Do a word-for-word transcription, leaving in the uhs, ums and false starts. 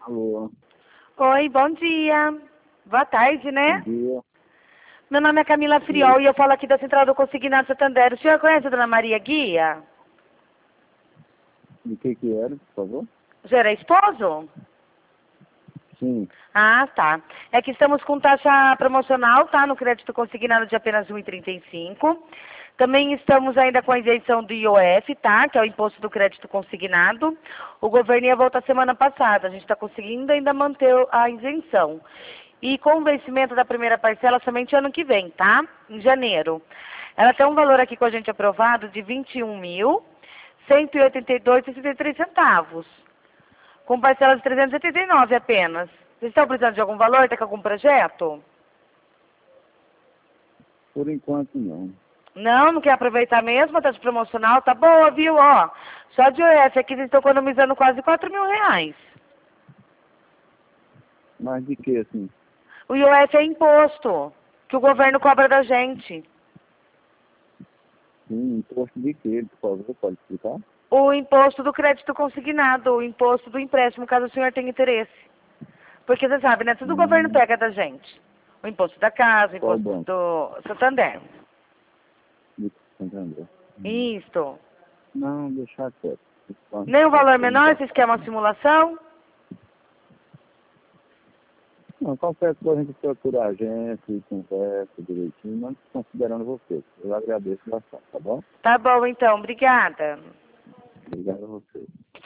Alô, Oi, bom dia. Boa tarde, bom né? dia. Meu nome é Camila Friol e eu falo aqui da Central do Consignado Santander. O senhor conhece a dona Maria Guia? De que que era, por favor? O senhor é esposo? Sim. Ah, tá. É que estamos com taxa promocional, tá? No crédito consignado de apenas um vírgula trinta e cinco. Também estamos ainda com a isenção do I O F, tá? Que é o Imposto do Crédito Consignado. O governo ia voltar semana passada. A gente está conseguindo ainda manter a isenção. E com o vencimento da primeira parcela somente ano que vem, tá? Em janeiro. Ela tem um valor aqui com a gente aprovado de vinte e um mil, cento e oitenta e dois reais e sessenta e três centavos. Com parcelas de trezentos e oitenta e nove apenas. Vocês estão precisando de algum valor? Tem algum projeto? Por enquanto, não. Não, não quer aproveitar mesmo? A taxa promocional tá boa, viu? Ó, só de O F aqui vocês estão economizando quase quatro mil reais. Mas de que, assim? O I O F é imposto que o governo cobra da gente. Sim, imposto de que, por favor, pode explicar? O imposto do crédito consignado, o imposto do empréstimo, caso o senhor tenha interesse. Porque você sabe, né? Tudo o governo Hum, pega da gente. O imposto da casa, o qual imposto banco? do Santander. De Santander. Hum. Isto. Não, deixar quieto. Por Nem o enquanto, valor por menor, enquanto. vocês querem uma simulação? Não, qualquer coisa a gente procura a agência e conversa direitinho, mas considerando você. Eu agradeço bastante, tá bom? Tá bom, então. Obrigada. Obrigado a você.